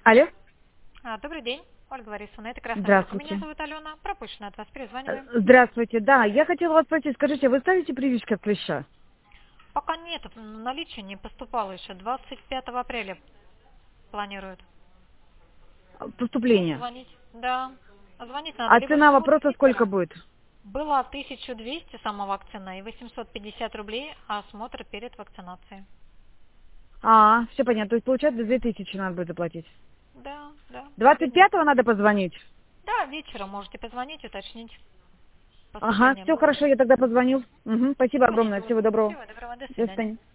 Алло, Добрый день, Ольга Борисовна, это Красная Шапка. Меня здравствуйте. зовут Алена, пропущена от вас, перезваниваем. Здравствуйте, да, я хотела вас спросить, скажите, вы ставите прививки от клеща? Пока нет, в наличии не поступало еще, 25 апреля планируют. Ну, Поступление. звонить, да. Звонить надо А либо в цена СМУ вопроса сколько Питера. будет? Была 1200 сама вакцина и 850 рублей осмотр перед вакцинацией. Все понятно, то есть получается 2000 надо будет заплатить. Да, да. 25-го надо позвонить? Да, вечером можете позвонить, уточнить Ага, поступление все было. хорошо, я тогда позвоню. Спасибо огромное, Звоните. всего доброго. Всего доброго, до До свидания. свидания.